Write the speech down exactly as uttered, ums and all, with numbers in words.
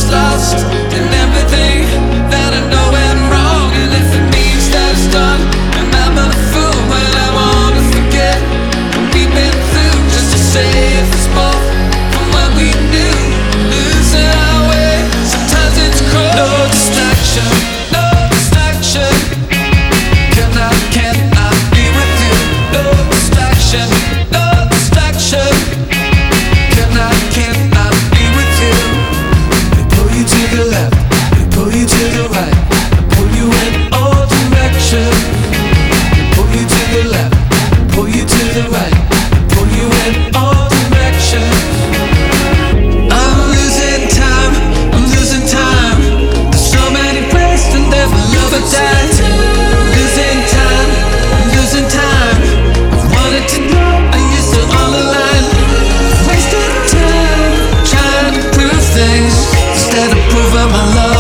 lost in everything that I know went wrong. And if it means that it's done, and I'm a fool when I wanna forget what we've been through, just to save us both from what we knew. Losing our way, sometimes it's cruel. No distraction, no distraction. Cannot, cannot be with you. No distraction, no distraction. Cannot, cannot be with you. They pull you to the left, they pull you to the right, they pull you in all directions. They pull you to the left, pull you to the right, pull you in all directions. I'm losing time, I'm losing time. There's so many places and there's love or die. I'm losing time, I'm losing time. I wanted to know, are you still on the line? Wasted time trying to prove things instead of proving my love.